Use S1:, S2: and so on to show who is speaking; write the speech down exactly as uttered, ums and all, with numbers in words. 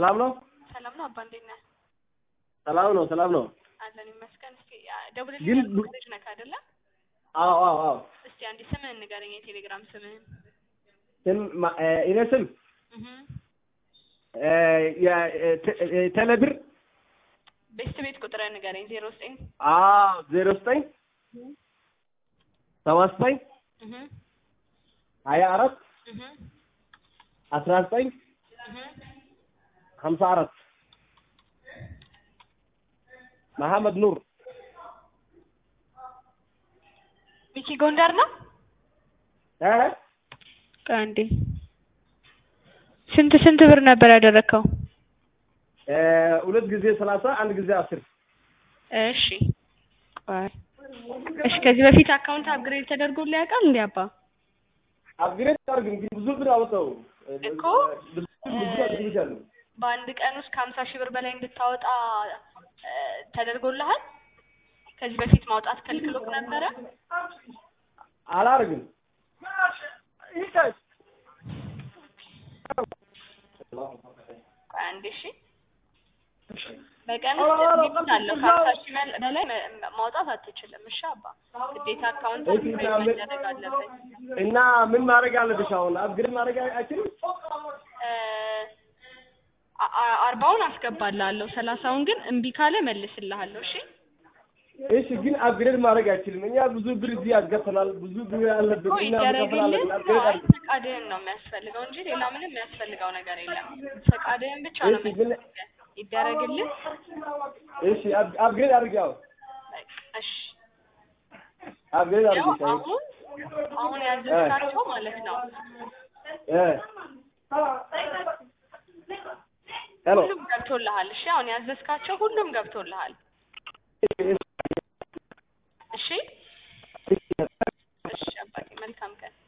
S1: ሰላም ነው
S2: ሰላም ነው አባ እንዴት ነህ
S1: ሰላም ነው ሰላም ነው
S2: አለን ይመስገን እስኪ ደውልልኝ ልጅ ነህ አይደለ
S1: አዎ አዎ አዎ
S2: እስቲ አንዴ ስምህን ንገረኝ የቴሌግራም ስምህን
S1: ስም እኔ ስም
S2: እህ
S1: ያ ተለብር
S2: ቤስት ቤት ቁጥርህን ንገረኝ ዜሮ ዘጠኝ
S1: አዎ ዜሮ ዘጠኝ ሰባት ዘጠኝ
S2: እህ
S1: ሀያ አራት
S2: እህ
S1: አስራ ዘጠኝ
S2: እህ
S1: ሀምሳ አራት መሐመድ ኑር
S2: ሚኪ ጎንደር ነው
S1: እ
S2: ካንዲ ስንት ስንት ብር ነበር ያደረከው
S1: እ ሁለት ጊዜ ሰላሳ አንድ ጊዜ አስር
S2: እሺ ቆይ እሺ ከዚህ በፊት አካውንት አፕግሬድ ተደርጎልህ ያውቃል እንዴ አባ
S1: አፕግሬድ ታርግን ብዙ ብር አወጣው
S2: እኮ በአንድ ቀን ውስጥ ከሀምሳ ሺህ ብር በላይ እንድታወጣ ተደርጎልሃል ከዚህ በፊት ማውጣት ከልክሎክ ነበረ
S1: አላርግም ይታስ
S2: አንዴ እሺ በቀን ውስጥ አለው ከሀምሳ ሺህ በላይ ማውጣት አትችልም እሺ አባ ግዴታ አካውንት ማድረግ አለበት
S1: እና ምን ማድረግ አለብሽ አሁን አፕግሬድ ማድረግ አይችልም
S2: አርባውን አስገባላለሁ ሰላሳውን ግን እምቢ ካለ መልስልሃለሁ እሺ
S1: እሺ ግን አፕግሬድ ማድረግ አይችልም እኛ ብዙ ብር እዚህ አስገፈናል ብዙ ብር ያለበት እና
S2: ያረጋግልን ፈቃድህን ነው የሚያስፈልገው እንጂ ሌላ ምንም የሚያስፈልገው ነገር የለም ፈቃድህን ብቻ ነው የሚያስፈልገው ይደረግልህ
S1: እሺ አፕግሬድ አድርጋው
S2: እሺ
S1: አፕግሬድ አድርጋው
S2: አሁን አሁን ያዘዝካቸው ማለት ነው
S1: እ ሄሎ
S2: ሁሉም ገብቶልሃል እሺ አሁን ያዘዝካቸው ሁሉም ገብቶልሃል እሺ እሺ አባቴ መልካም ቀን